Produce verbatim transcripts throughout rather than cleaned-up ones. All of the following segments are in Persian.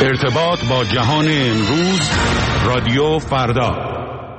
ارتباط با جهان امروز، رادیو فردا.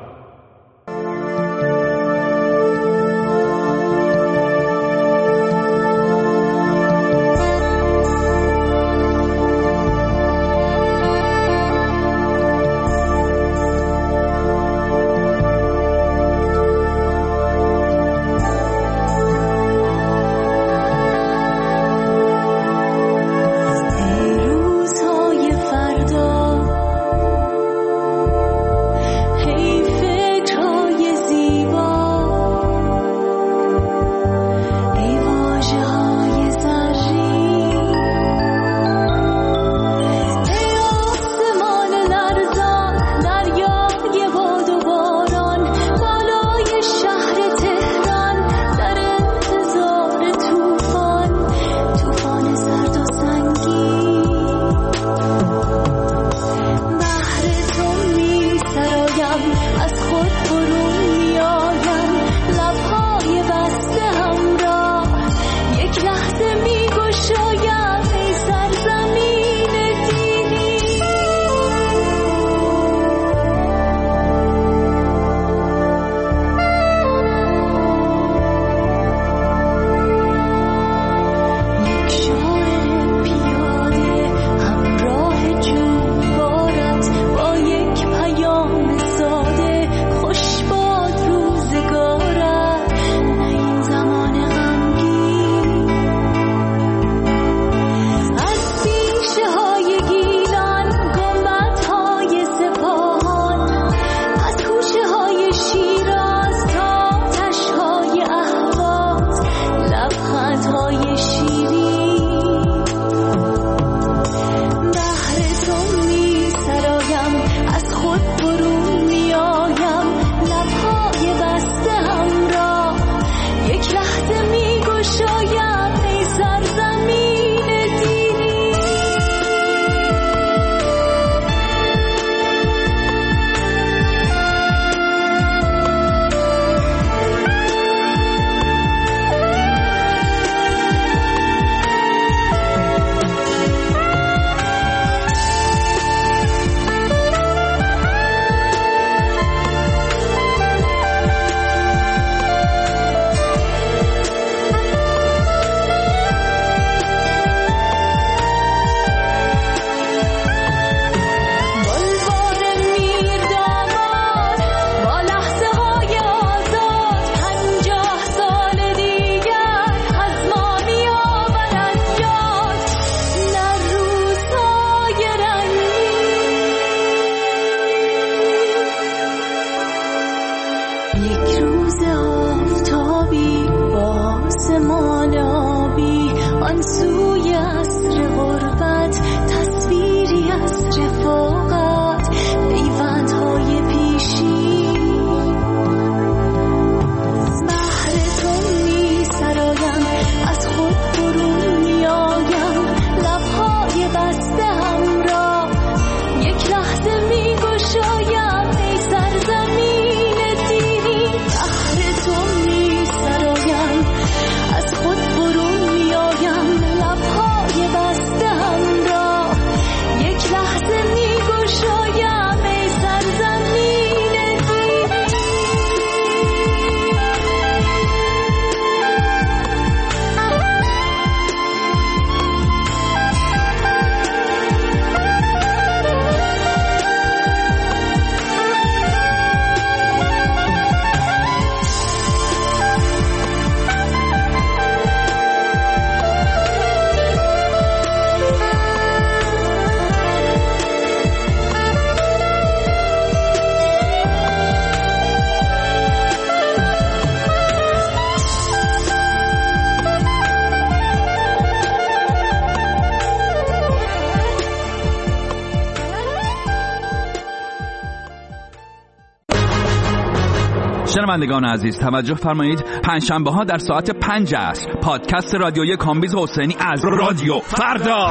شنوندگان عزیز توجه فرمایید، پنجشنبه ها در ساعت پنج عصر پادکست رادیویی کامبیز حسینی از رادیو فردا.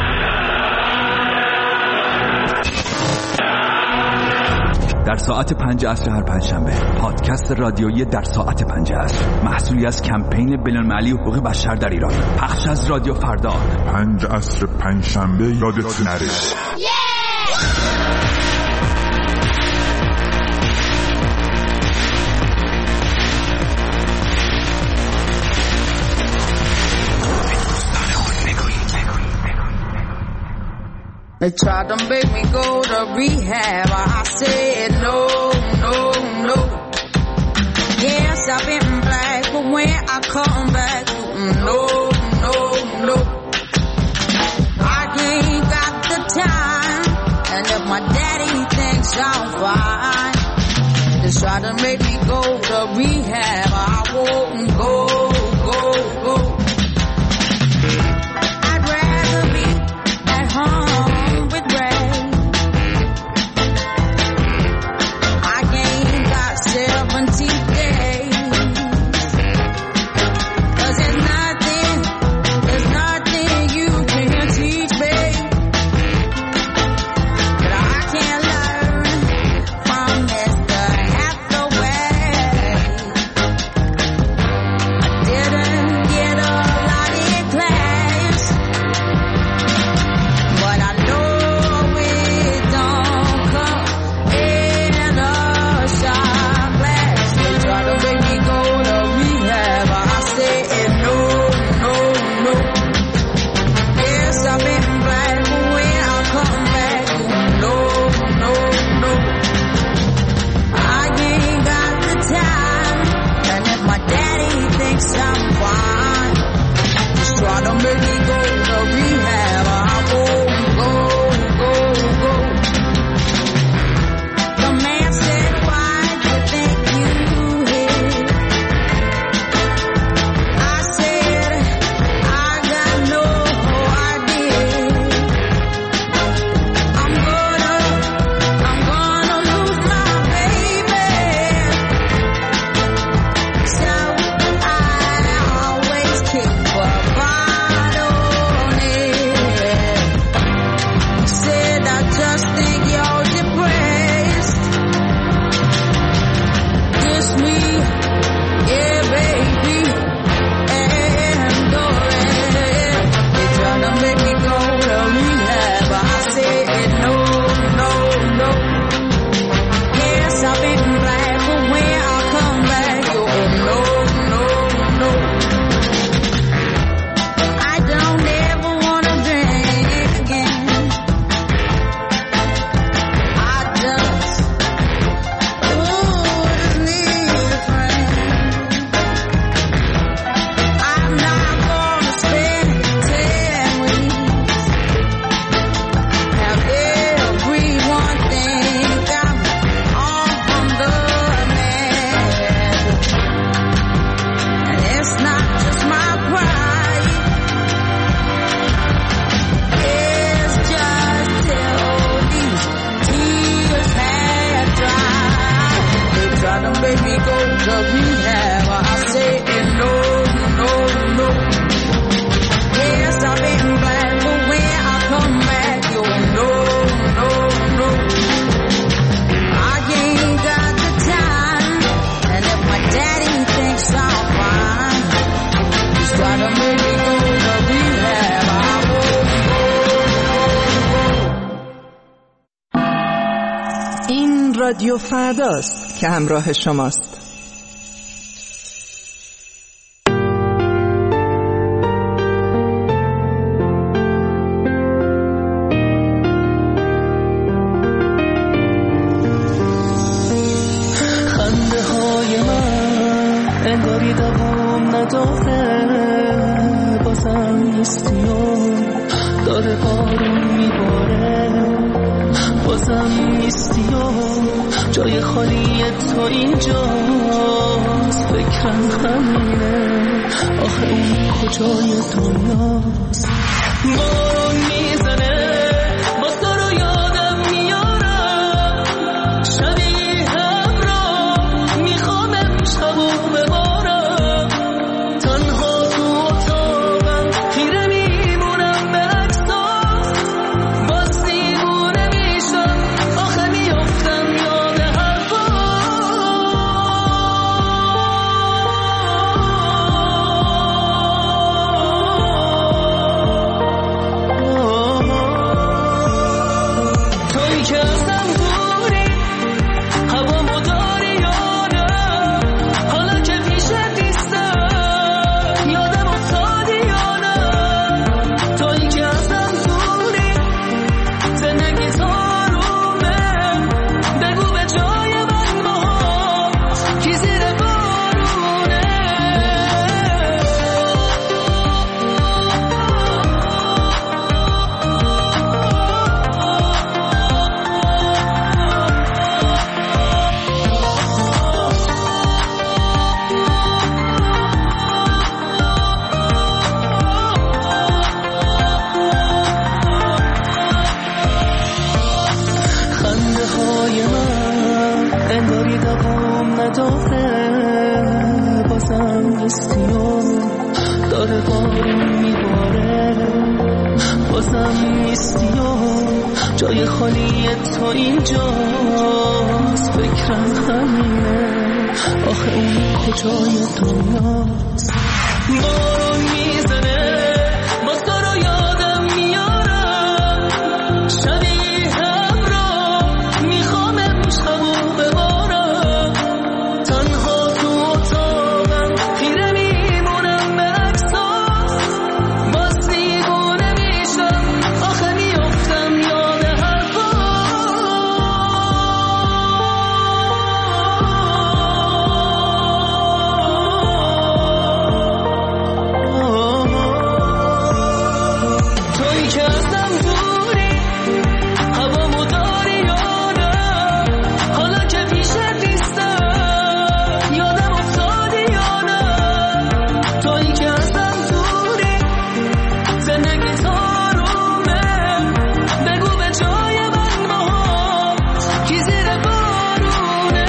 در ساعت پنج عصر هر پنجشنبه پادکست رادیویی در ساعت پنج عصر، محصولی از کمپین بین‌المللی حقوق بشر در ایران، پخش از رادیو فردا. پنج عصر پنجشنبه یادتون نره. They tried to make me go to rehab. I said no, no, no. Yes, I've been black, but when I come back, no, no, no. I ain't got the time, and if my daddy thinks I'm fine, they try to make me go to rehab. I won't go, go, go. I'd rather be at home. رادیو فرداست که همراه شماست. خنده های من انگاری دوام نداره، بازم نیستیم داره بارون میباره، بازم نیستیم جای خالی تو اینجاست، فکرم همینه آخه اون کجای دنیاست. بارون میزنه واسه رو یادم میارم، شبیهم رو میخوام امشب و ببارم، تنها تو اتاقم خیره میمونم به عکسات، باز دیوونه میشم آخه میافتم یاد حرفات. نیستی و داره بارون میباره، بازم نیستی و جای خالی تو اینجاست. فکرم همینه آخه اون کجای دنیاست. بارون میزنه باز تو رو یادم میارم، شبیه هم را میخوام امشبو ببارم. تنها تو اتاقم خیره میمونم به عکسات، باز دیوونه میشم آخه میافتم یاد حرفات. تویی که ازم دوری هوامو داری یا نه، حالا که پیشت نیستم یادم افتادی یا نه. تویی که ازم دوری زندگی تارومه، بگو به جای من باهات کی زیر بارونه.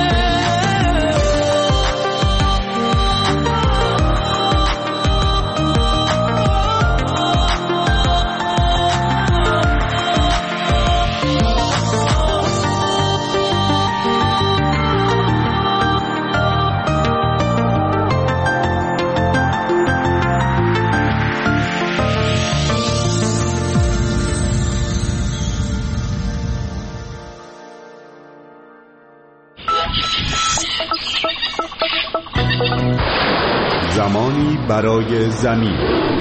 زمانی برای زمین.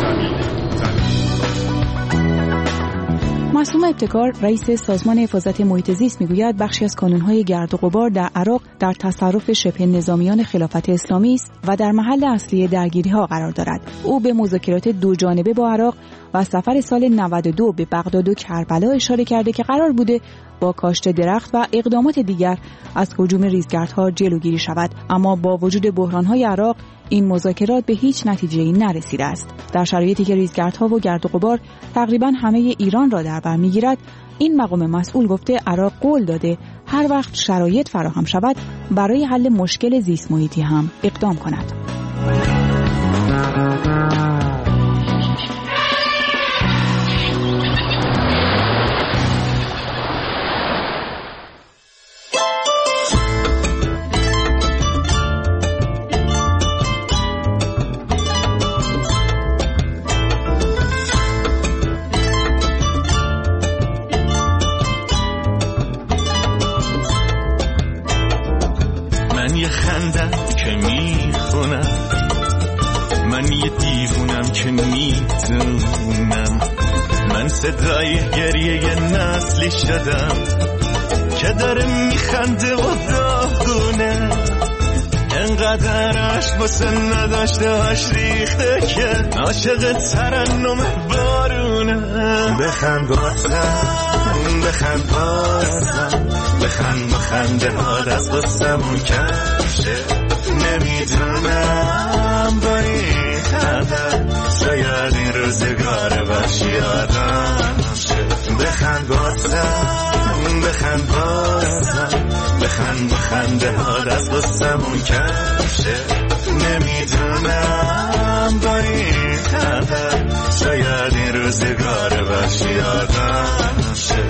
معصوم ابتکار رئیس سازمان حفاظت محیط زیست میگوید بخشی از کانون‌های گرد و غبار در عراق در تصرف شبه نظامیان خلافت اسلامی است و در محل اصلی درگیری‌ها قرار دارد. او به مذاکرات دو جانبه با عراق و سفر سال نود و دو به بغداد و کربلا اشاره کرده که قرار بوده با کاشت درخت و اقدامات دیگر از هجوم ریزگردها جلوگیری شود، اما با وجود بحران‌های عراق این مذاکرات به هیچ نتیجه‌ای نرسیده است. در شرایطی که ریزگردها و گرد و غبار تقریباً همه ایران را در بر می‌گیرد، این مقام مسئول گفته عراق قول داده هر وقت شرایط فراهم شود برای حل مشکل زیست محیطی هم اقدام کند. صدای گریه نسلی شدم که داره میخنده و داغونه، انقدر عشق واسه نداشتهاش ریخته که عاشق ترنم بارونه. بخند بازم بخند بازم بخند بخنده هاد از قصمون کشه، نمیدونم با این خنده شاید این روزگار بخشی آدم شه. بخند بازم بخند بازم بخند بخنده هاد از قصمون کشه، نمیدونم با این خنده شاید این روزگار بخشی آدم شه.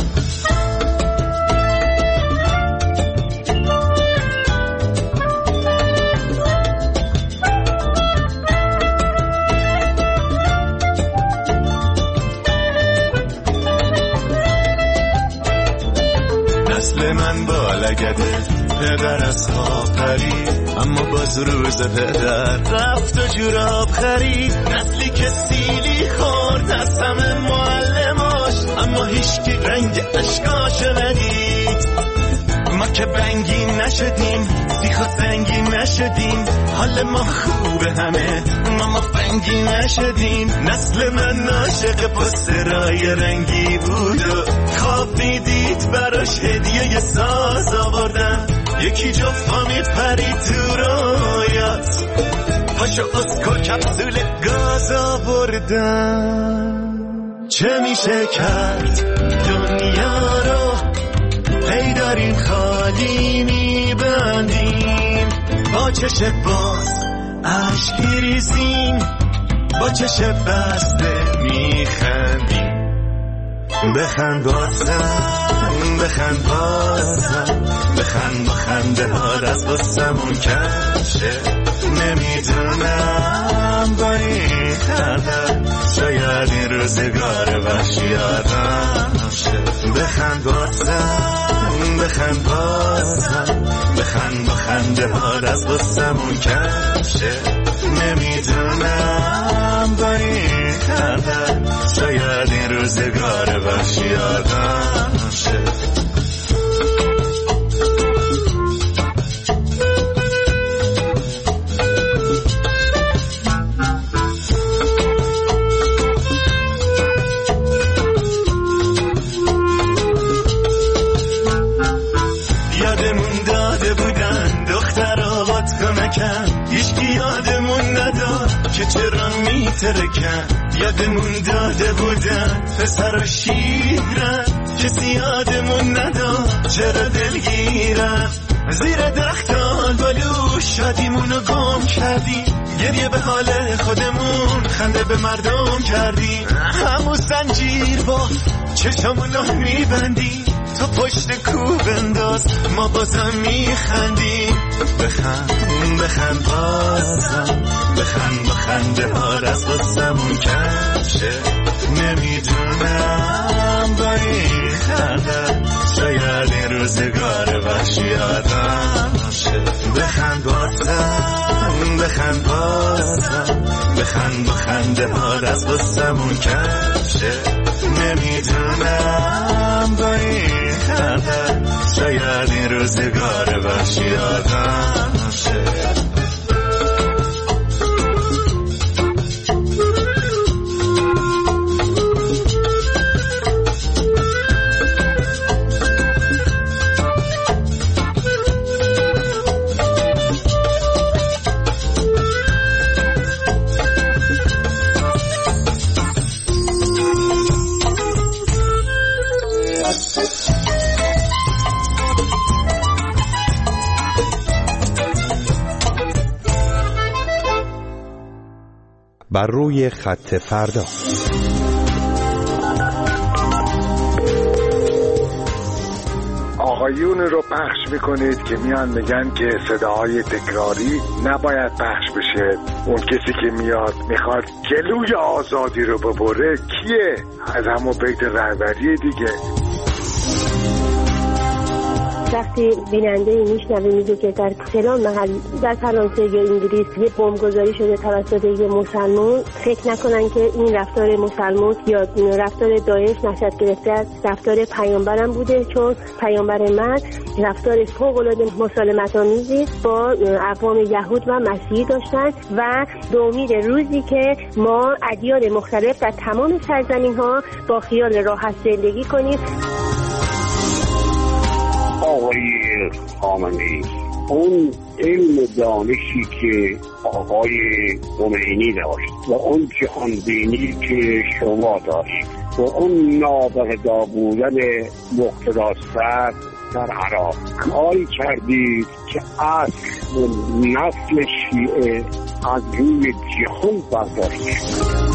نسل من بالگده پدر از خواب پرید، اما باز روز پدر رفت و جوراب خرید. نسلی که سیلی خورد از همه معلماش، اما هیچکی رنگ اشکاشو ندید. ما که بنگی نشدیم سیخ و سنگی نشدیم، حال ما خوبه همه ما ما بنگی نشدیم. نسل من عاشق پسترای رنگی بود و خواب دیدید براش هدیه ساز آوردن، یکی جفتا میپرید تو رویات پاشو اسکو کپسول گاز آوردن. چه میشه کرد دنیا رو هی داریم خالی میبندیم، با چشم باز عشق ریزیم با چشم بسته میخندیم. بخند بازم بخند بازم بخند با خنده ها دست بستمون کشه. نمیدونم با این خنده شاید این روزگار وحشی آدم شه. بخند بازم بخند بازم بخند با خنده ها دست بستمون کشه. نمیدونم با این خنده شاید این روزگار وحشی آدم شه. یادمون داده بودن دخترها بادکنکن، هیچکی یادمون نداد که چرا میترکن. یادمون داده بودن پسر و شیرن، کسی یادمون نداد چرا دلگیرن. زیر درختان بالو شادیمونو گم کردیم، گریه به حال خودمون خنده به مردم کردیم. همون زنجیر با چشمونو میبندیم، تو پشت کوه بنداز ما بازم میخندیم. بخند بخند بازم بخند با خنده ها دست بازمون کشه. نمیدونم با این خنده شاید این روزگار وحشی آدم شه. بخند بازم بخند بازم بخند با خنده ها دست بازمون کشه. نمیدونم با این خنده شاید این روزگار وحشی آدم شه. بر روی خط فردا. آقایون رو پخش میکنید که میان میگن که صداهای تکراری نباید پخش بشه. اون کسی که میاد میخواد جلوی آزادی رو ببره کیه؟ از همون بیت رهبری دیگه. وقتی بیننده میشنوه میگه که در فلان محل در فرانسه یا انگلیس یه بمبگذاری شده توسط یه مسلمان، فکر نکنن که این رفتار مسلمان یا رفتار داعش نشأت گرفته از رفتار پیامبرم بوده، چون پیامبر من رفتار فوق‌العاده مسالمت‌آمیزی با اقوام یهود و مسیحی داشتن و به امید روزی که ما ادیان مختلف در تمام سرزمین‌ها با خیال راحت زندگی کنیم. آقای خامنه‌ای، اون علم و دانشی که آقای خمینی داشت و اون جهانبینی که شما داشت و اون نابغه‌دار بودن مقتداست در عراق، کاری کردید که اصل و نسل شیعه از روی جهان برداشت شد.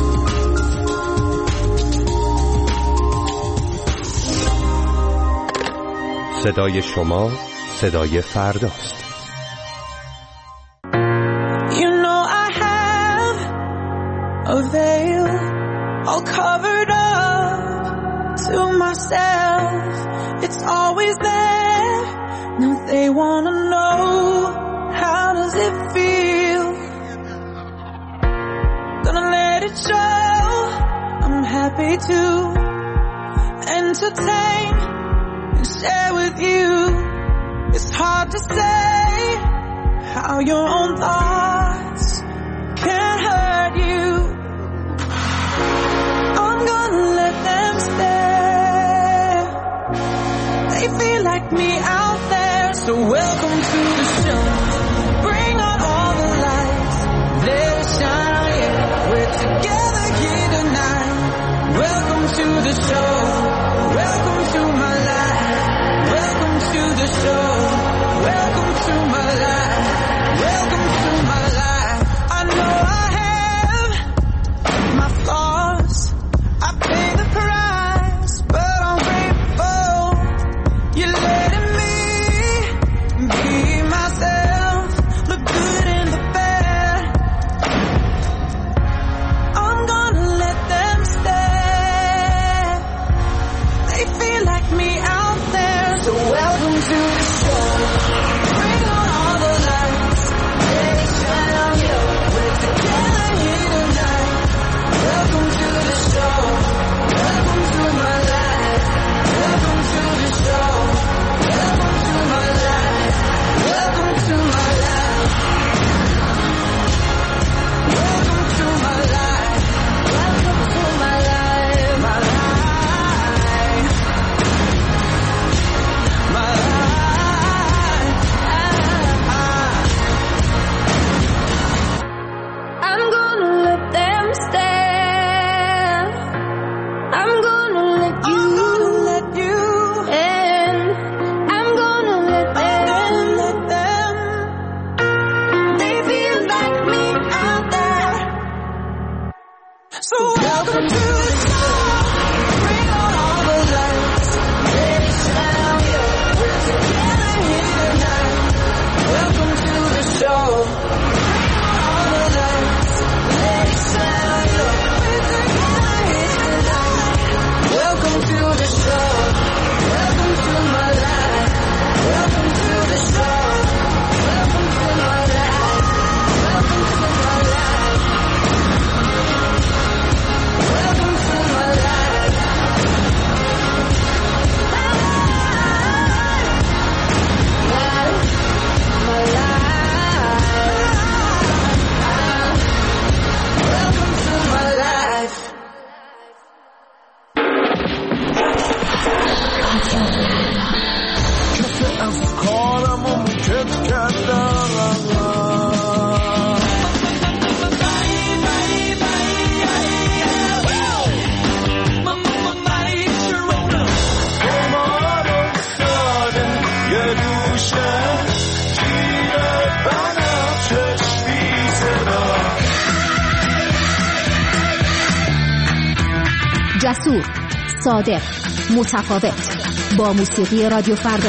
صدای شما صدای فرداست. You know I have a veil all covered up to myself. It's always there. Now they wanna know, how does it feel? Gonna let it show. I'm happy to entertain and share with you. It's hard to say how your own thoughts can hurt you. I'm gonna let them stare. They feel like me out there. So welcome to the show. Bring on all the lights. Let it shine on you. We're together here tonight. Welcome to the show. Welcome to my life. Welcome to the show. Welcome to my life. Welcome to my life. جسور، صادق، متفاوت. با موسیقی رادیو فردا.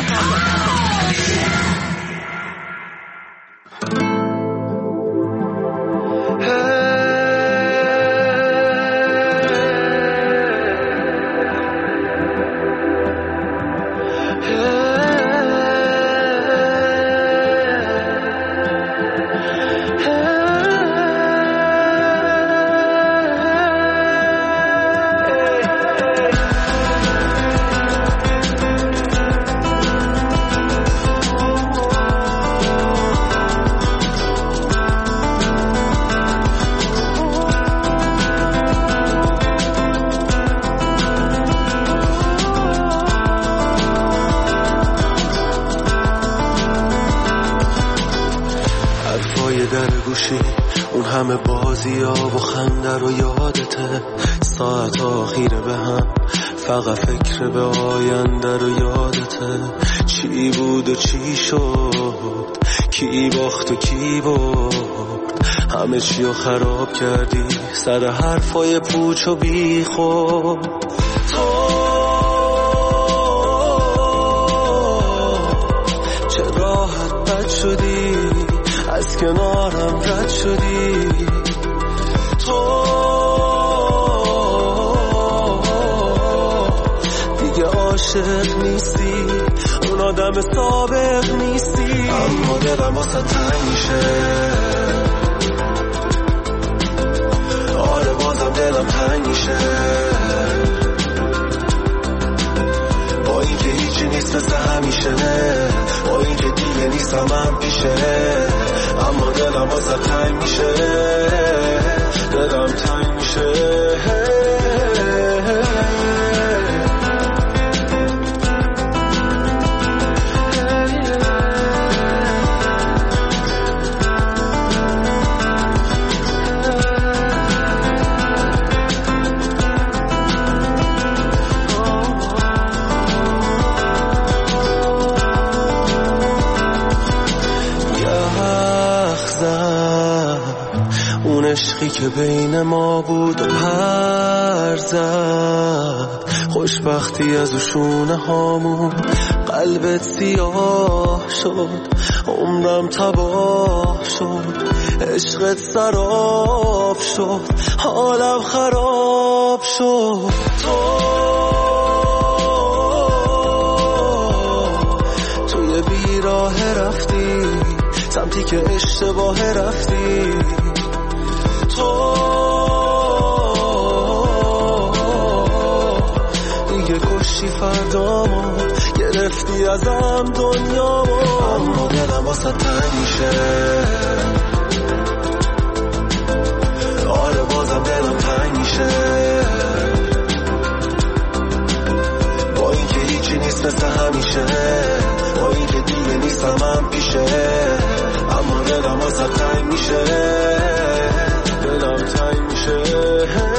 اون همه بازی ها و خنده رو یادته، ساعت آخیره به هم فقط فکر به آینده رو یادته. چی بود و چی شد، کی باخت و کی برد، همه چی رو خراب کردی سر حرفای پوچ و بی خود. تو چه راحت بد شدی، از کنارم رد شدی. تو دیگه عاشق نیستی، اون آدم سابق نیستی. اما دلم واسه تنگ میشه، آره بازم دلم تنگ میشه. با اینکه هیچی نیست مثل همیشه، با اینکه دیگه نیستم من پیشه، اما دلم واسه تنگ میشه، دلم تنگ میشه. عشقی که بین ما بود و پر زد، خوشبختی از شونه هامون قلبت سیاه شد، عمرم تباه شد، عشقت سراب شد، حالم خراب شد. تو توی بیراه رفتی سمتی که اشتباه رفتی. تو دیگه کشی فردامو، گرفتی ازم دنیامو. اما دلم واسه تنگ میشه، آره بازم دلم تنگ میشه. با اینکه هیچی نیست مثل همیشه، با اینکه دیگه نیستم من پیشه، اما دلم واسه تنگ میشه، دلم تنگ میشه.